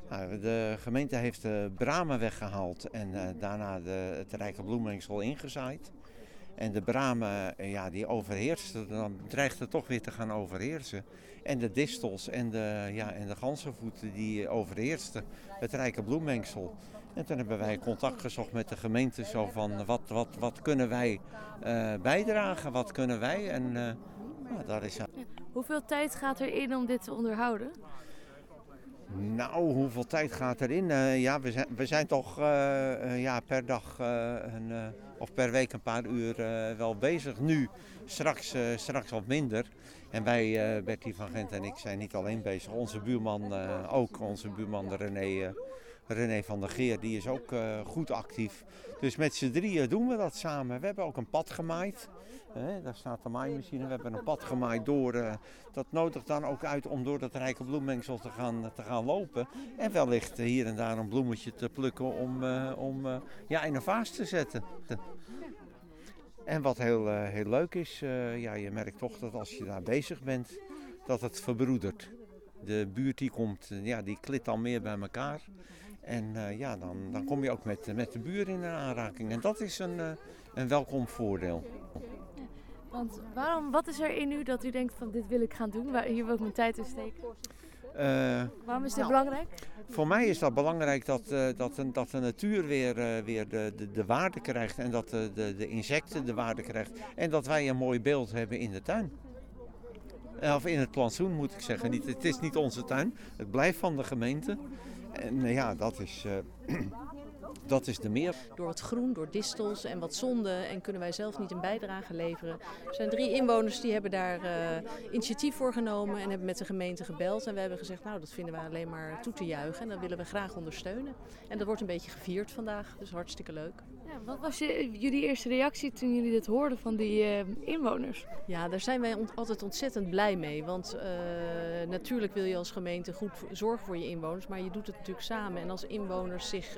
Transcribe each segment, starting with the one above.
Nou, de gemeente heeft de bramen weggehaald en daarna het rijke bloemmengsel ingezaaid. En de bramen, die overheersten, dan dreigt het toch weer te gaan overheersen. En de distels en de ganzenvoeten die overheersten het rijke bloemmengsel. En toen hebben wij contact gezocht met de gemeente, zo van wat kunnen wij bijdragen, wat kunnen wij? En daar is... Hoeveel tijd gaat erin om dit te onderhouden? Nou, hoeveel tijd gaat erin? We zijn toch per dag of per week een paar uur wel bezig. Nu, straks wat minder. En wij, Bertie van Gent en ik, zijn niet alleen bezig. Onze buurman ook, onze buurman René van der Geer, die is ook goed actief. Dus met z'n drieën doen we dat samen. We hebben ook een pad gemaaid. Daar staat de maaimachine. We hebben een pad gemaaid door. Dat nodigt dan ook uit om door dat rijke bloemmengsel te gaan lopen. En wellicht hier en daar een bloemetje te plukken om in een vaas te zetten. En wat heel leuk is, je merkt toch dat als je daar bezig bent, dat het verbroedert. De buurt die komt, die klit dan meer bij elkaar. En dan kom je ook met de buren in aanraking. En dat is een welkom voordeel. Want wat is er in u dat u denkt van dit wil ik gaan doen, hier wil ik mijn tijd in steken? Waarom is dit belangrijk? Voor mij is dat belangrijk dat de natuur weer de waarde krijgt en dat de insecten de waarde krijgen. En dat wij een mooi beeld hebben in de tuin. Of in het plantsoen moet ik zeggen. Het is niet onze tuin, het blijft van de gemeente. En dat is de meer. Door wat groen, door distels en wat zonde en kunnen wij zelf niet een bijdrage leveren. Er zijn 3 inwoners die hebben daar initiatief voor genomen en hebben met de gemeente gebeld. En we hebben gezegd, nou dat vinden we alleen maar toe te juichen en dat willen we graag ondersteunen. En dat wordt een beetje gevierd vandaag, dus hartstikke leuk. Ja, wat was jullie eerste reactie toen jullie dit hoorden van die inwoners? Ja, daar zijn wij altijd ontzettend blij mee. Want natuurlijk wil je als gemeente goed zorgen voor je inwoners, maar je doet het natuurlijk samen. En als inwoners zich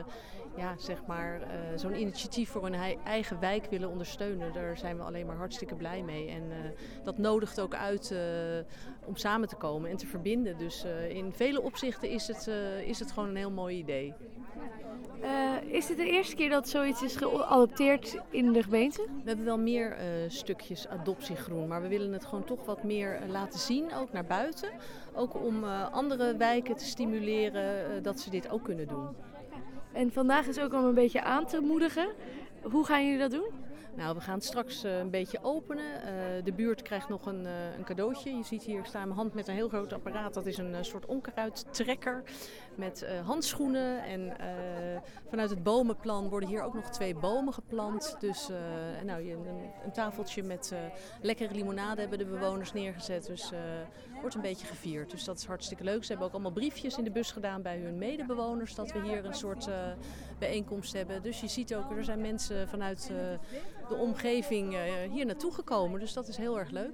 zo'n initiatief voor hun eigen wijk willen ondersteunen, daar zijn we alleen maar hartstikke blij mee. En dat nodigt ook uit om samen te komen en te verbinden. Dus in vele opzichten is het gewoon een heel mooi idee. Is dit de eerste keer dat zoiets is geadopteerd in de gemeente? We hebben wel meer stukjes adoptiegroen, maar we willen het gewoon toch wat meer laten zien, ook naar buiten. Ook om andere wijken te stimuleren dat ze dit ook kunnen doen. En vandaag is ook om een beetje aan te moedigen. Hoe gaan jullie dat doen? Nou, we gaan het straks een beetje openen. De buurt krijgt nog een cadeautje. Je ziet hier staan mijn hand met een heel groot apparaat. Dat is een soort onkruidtrekker met handschoenen. En vanuit het bomenplan worden hier ook nog 2 bomen geplant. Dus een tafeltje met lekkere limonade hebben de bewoners neergezet. Dus wordt een beetje gevierd. Dus dat is hartstikke leuk. Ze hebben ook allemaal briefjes in de bus gedaan bij hun medebewoners. Dat we hier een soort bijeenkomst hebben. Dus je ziet ook, er zijn mensen vanuit de omgeving hier naartoe gekomen. Dus dat is heel erg leuk.